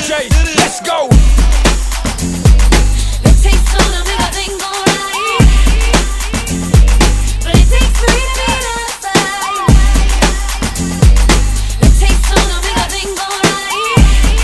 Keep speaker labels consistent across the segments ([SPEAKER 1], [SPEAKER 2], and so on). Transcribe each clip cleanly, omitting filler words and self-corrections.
[SPEAKER 1] DJ, let's go.
[SPEAKER 2] It takes two to make a thing go right, but it takes three to be outside. It takes two to make a thing go right,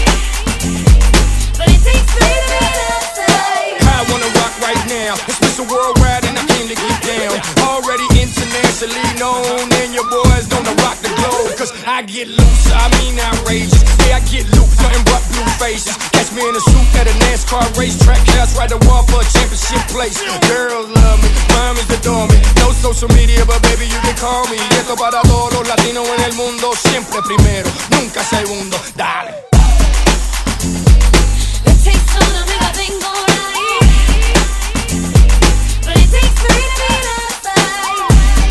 [SPEAKER 2] but it takes three to be outside.
[SPEAKER 1] I wanna rock right now. It's Mr. Worldwide and I came to get down. Already internationally known, and your boys gonna rock the globe. Cause I get loose, I mean outrageous. Yeah, I get loose, nothing but blue faces. Catch me in a suit at a NASCAR racetrack. House right the wall for a championship place. Girls love me, mamis adore me. No social media, but baby you can call me. Y esto para todos los latinos en el mundo. Siempre primero, nunca segundo. Dale.
[SPEAKER 2] It takes two to make a thing go right, but it takes three to be outside.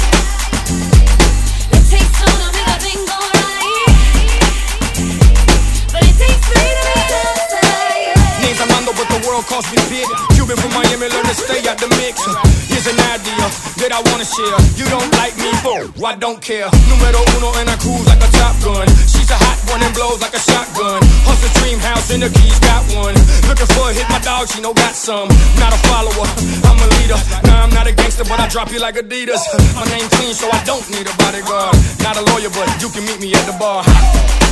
[SPEAKER 2] It takes two to make a thing go right, but it takes three to be outside.
[SPEAKER 1] Names Armando, but the world calls me big. Cuban from Miami, learn to stay out the mix. Here's an idea that I wanna share. You don't like me, I don't care. Numero uno and I cruise like a Top Gun. She's a hot one and blows like a shotgun. Hustle dream house and the keys got one. Looking for a hit, my dog, she know got some. Not a follower, I'm a leader. Nah, I'm not a gangster, but I drop you like Adidas. My name clean, so I don't need a bodyguard. Not a lawyer, but you can meet me at the bar.